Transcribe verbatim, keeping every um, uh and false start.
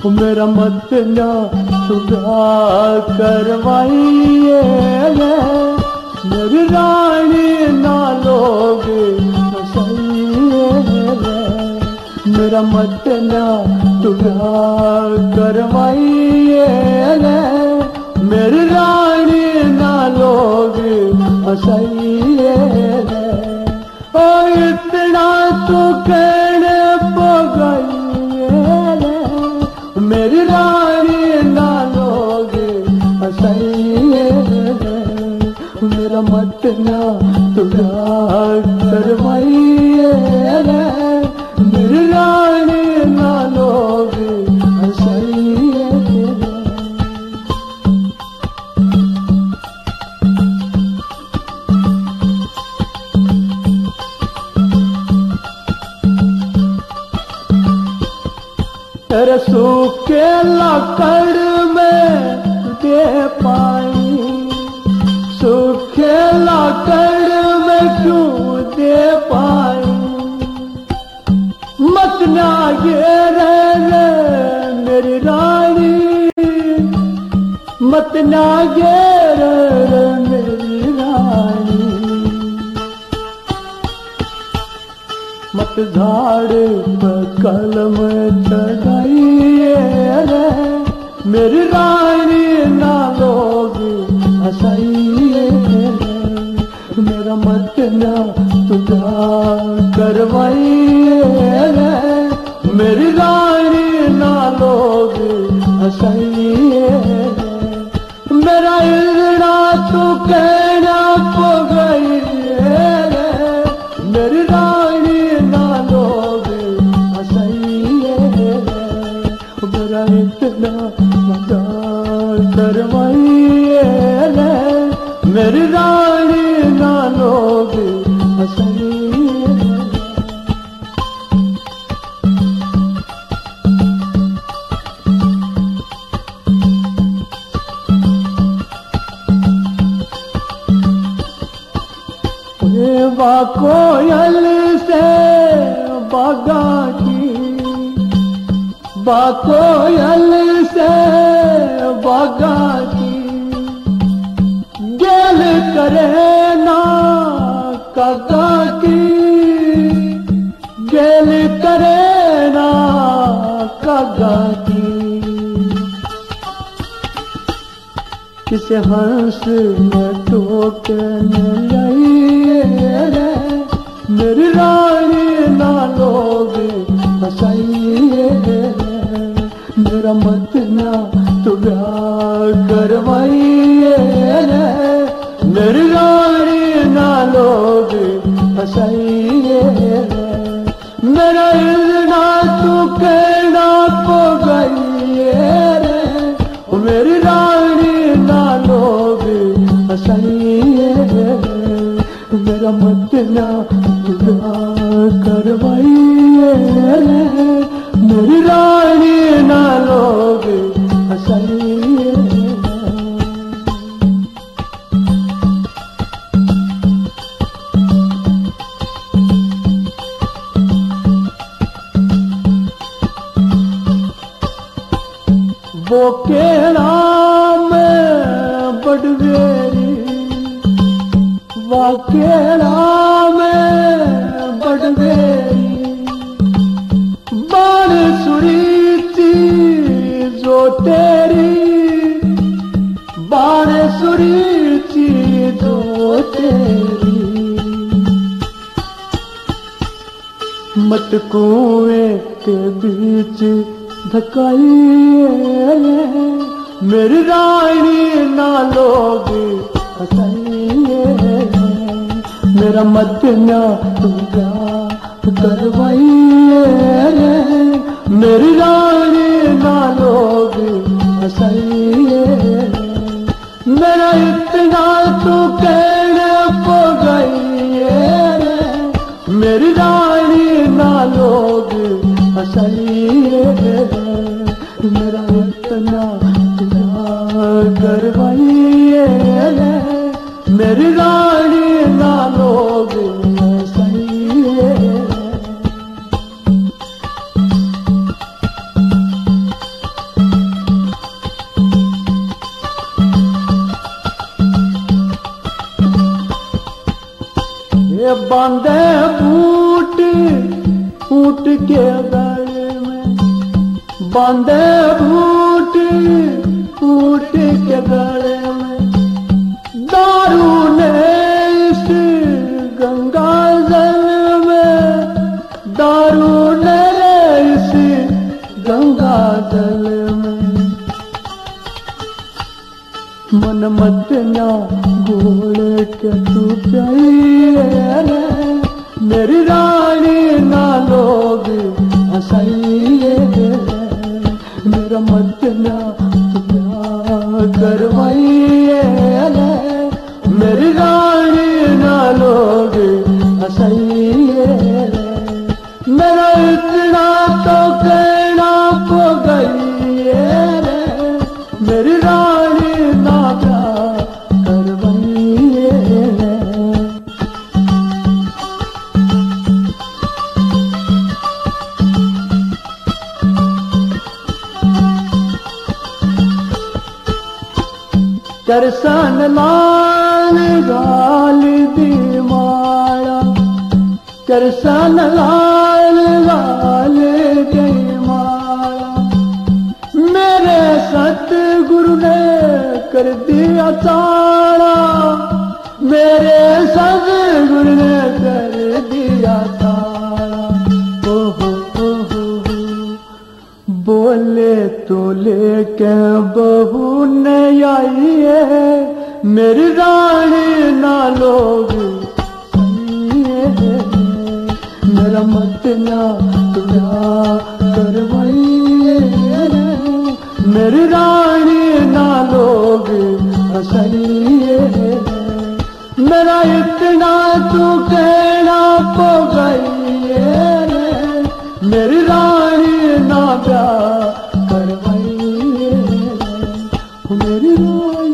मेरा मत ना सुधा करवाइए रे, मेरी रानी ना लोग सही रे, मेरा मत ना सुधा करवाइए रे, मेरी रानी ना लोग सही रे। ओ इतना तो कहने पगई रे, मेरी रानी ना लोग सही रे, मेरा मत ना तुझा करवाइए रे, मेरी रानी ना लोग सही रे। तेरे सूखे लकड़ में दे पानी, सूखे लकड़ में क्यों दे पाई, मत ना गिरे रे मेरी रानी, मत ना गिरे रे मेरी रानी, मत झाड़ पर कलम चढ़ाइए रे, मेरी रानी ना लोग हंसाइए रे, मेरा मत ना तुझा करवाइए रे, मेरी रानी ना लोग हंसाइए रे, मेरा इल्ड़ा तू कहना पगई रे, मेरी रानी ना लोग हंसाइए रे, मेरा इतना मजा करवाइए रे, मेरी रानी ना लोग हंसाइए रे। बा कोयल से बागा की, बा कोयल से बागा की, गेल करे ना काका की, गेल करे ना काका की, किसे हंस में टोकने लाइए रे, मेरी रानी ना लोग हंसाइए रे, मेरा मत ना तुझा करवाइए रे, मेरी रानी ना लोग हंसाइए रे, मेरा इल्ड़ा तू कहना पगई रे, मेरी रानी ना लोग हंसाइए रे, मेरा मत ना तुझा करवाइए रे, मेरी रानी ना लोग हंसाइए रे। वो केड़ा में बड़वेरी, वो केड़ा में बड़वेरी, बाण सुरी थी जो तेरी, बाण सुरी थी जो तेरी, मत कुएं के बीच धकाइए रे, मेरी रानी ना लोग हंसाइए रे, मेरा मत ना तुझा करवाइए रे, मेरी रानी ना लोग हंसाइए रे, मेरा इतना तो कहने पगई रे, मेरी रानी ना लोग हंसाइए रे, मेरा इतना करवाइए रे, मेरी रानी ना लोग हंसाइए रे। के बांधे बूट ऊँट के गले में, बांधे बूट ऊँट के गले में, दारू ने इस गंगा जल में, दारू ने इस गंगा जल में। मन मत ना बोले के तू चाहिए रे, मेरी रानी ना लोग हंसाइए रे, मेरा मत ना करवाइए रे, मेरी रानी ना लोग हंसाइए रे, मेरा इतना तो कहना पो गई रे, मेरी रानी ना प्यार करवाइए रे। करसन लाल गाल दी माला, करसन लाल गाल दी माला, मेरे सतगुरु ने कर दिया ताड़ा, मेरे सतगुरु ने कर दिया ताड़ा। ओहो ओहो बोले तो लेके बहू नहीं आई है, मेरी रानी ना लोग मेरा मत ना तुझा करवाइए रे, मेरी रानी ना लोग हंसाइए रे, मेरा इतना तू कहना पो गई रे, मेरी रानी ना प्यार करवाइए रे, मेरी रानी